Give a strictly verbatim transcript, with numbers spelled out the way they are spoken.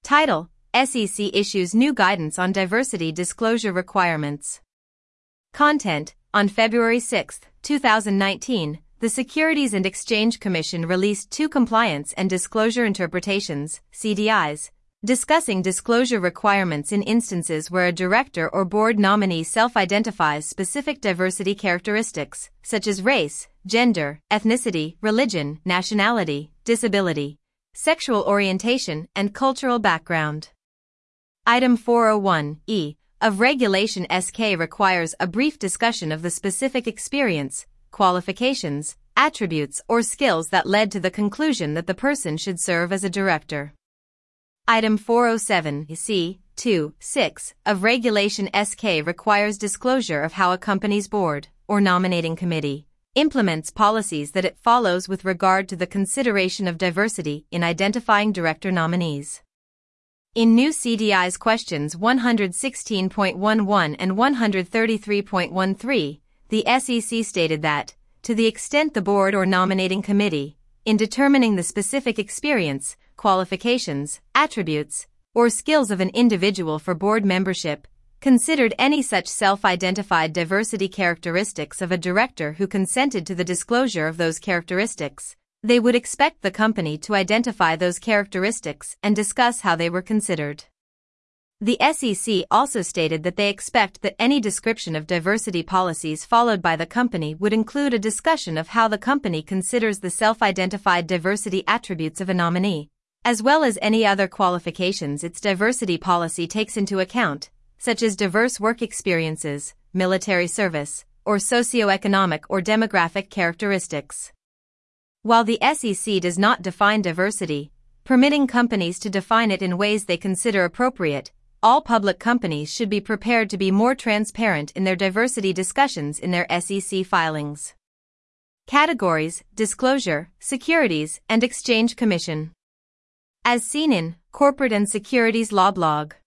Title: S E C issues new guidance on diversity disclosure requirements. Content: On February sixth, two thousand nineteen, the Securities and Exchange Commission released two Compliance and Disclosure Interpretations, C D Is, discussing disclosure requirements in instances where a director or board nominee self-identifies specific diversity characteristics, such as race, gender, ethnicity, religion, nationality, disability, sexual orientation, and cultural background. Item four oh one E of Regulation S K requires a brief discussion of the specific experience, qualifications, attributes, or skills that led to the conclusion that the person should serve as a director. Item four oh seven C two six of Regulation S K requires disclosure of how a company's board, or nominating committee, implements policies that it follows with regard to the consideration of diversity in identifying director nominees. In new C D Is questions one sixteen point eleven and one thirty-three point thirteen, the S E C stated that, to the extent the board or nominating committee, in determining the specific experience, qualifications, attributes, or skills of an individual for board membership, considered any such self-identified diversity characteristics of a director who consented to the disclosure of those characteristics, they would expect the company to identify those characteristics and discuss how they were considered. The S E C also stated that they expect that any description of diversity policies followed by the company would include a discussion of how the company considers the self-identified diversity attributes of a nominee, as well as any other qualifications its diversity policy takes into account, such as diverse work experiences, military service, or socioeconomic or demographic characteristics. While the S E C does not define diversity, permitting companies to define it in ways they consider appropriate, all public companies should be prepared to be more transparent in their diversity discussions in their S E C filings. Categories, Disclosure, Securities and Exchange Commission. As seen in Corporate and Securities Law Blog.